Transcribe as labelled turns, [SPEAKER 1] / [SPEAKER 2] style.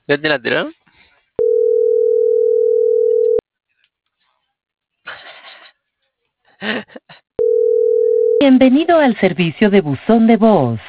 [SPEAKER 1] ¿Desde lateral?
[SPEAKER 2] Bienvenido al servicio de buzón de voz.